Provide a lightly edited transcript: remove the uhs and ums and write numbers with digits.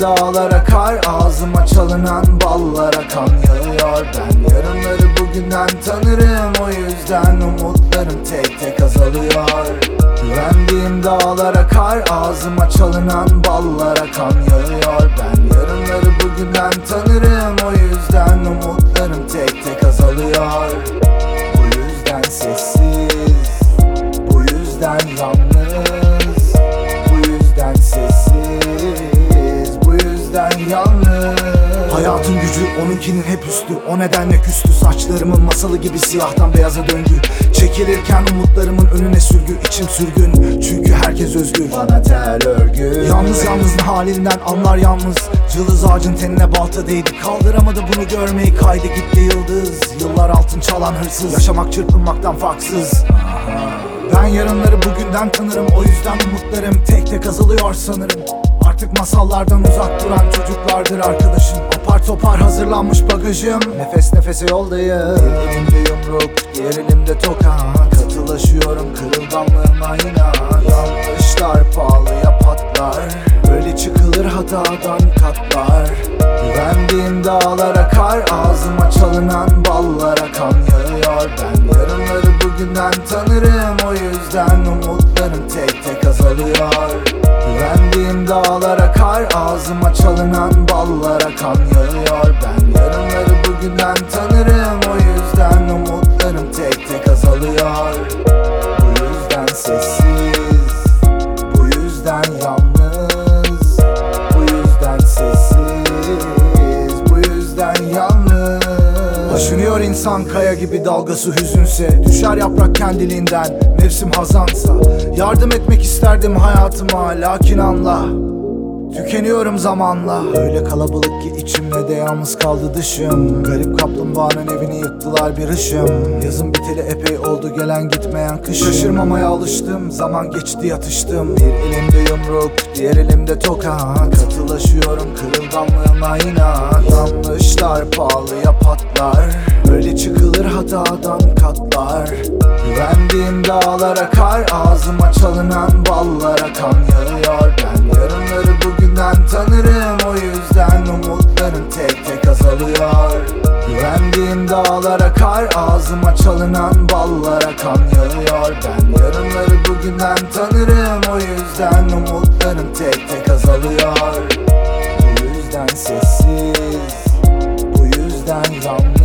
dağlara kar, ağzıma çalınan ballara kan yağıyor. Ben yarınları bugünden tanırım, o yüzden umutlarım tek tek azalıyor. Güvendiğim dağlara kar, ağzıma çalınan ballara kan yağıyor. Ben yarınları bugünden tanırım, o yüzden umutlarım tek tek azalıyor. Bu yüzden sessiz, bu yüzden yalnız, bu yüzden sessiz, bu yüzden yalnız. Hayatın gücü onunkinin hep üstü, o nedenle küstü. Saçlarımın masalı gibi siyahtan beyaza döngü. Çekilirken umutlarımın önüne sürgü, içim sürgün çünkü herkes özgür. Bana tel örgü. Yalnız halinden anlar yalnız. Cılız ağacın tenine balta değdi, kaldıramadı bunu görmeyi, kaydı gitti yıldız. Yıllar altın çalan hırsız, yaşamak çırpınmaktan farksız. Ben yarınları bugünden tanırım, o yüzden umutlarım tek tek azalıyor sanırım. Artık masallardan uzak duran çocuklardır arkadaşım. Apar topar hazırlanmış bagajım, nefes nefese yoldayım. Bir elimde yumruk, diğer elimde toka. Katılaşıyorum kırılganlığıma inan. Yanlışlar pahalıya patlar, böyle çıkılır hatadan katlar. Güvendiğim dağlara kar, ağzıma çalınan ballara kan yağıyor. Ben yarınları bugünden tanırım, o yüzden umutlarım tek tek azalıyor. Güvendiğim dağlara kar, ağzıma çalınan ballara kan yağıyor. Ben yarınları bugünden tanırım, o yüzden umutlarım tek tek azalıyor. Bu yüzden sessiz, bu yüzden yalnız, bu yüzden sessiz, bu yüzden yalnız. Taşınıyor insan kaya gibi, dalgası hüzünse. Düşer yaprak kendiliğinden, mevsim hazansa. Yardım etmek isterdim hayatıma, lakin anla, tükeniyorum zamanla. Öyle kalabalık ki içimde de yalnız kaldı dışım. Garip kaplumbağanın evini yıktılar bir ışım. Yazın biteli epey oldu, gelen gitmeyen kış. Şaşırmamaya alıştım, zaman geçti yatıştım. Bir elimde yumruk, diğer elimde toka. Katılaşıyorum kırılganlığıma inan. Yanlışlar pahalıya patlar, böyle çıkılır hatadan katlar. Güvendiğim dağlara kar, ağzıma çalınan ballara kan yağıyor. Ben yarınları bugünden tanırım, o yüzden umutlarım tek tek azalıyor. Güvendiğim dağlara kar, ağzıma çalınan ballara kan yağıyor. Ben yarınları bugünden tanırım, o yüzden umutlarım tek tek azalıyor. Bu yüzden sessiz, bu yüzden yalnız.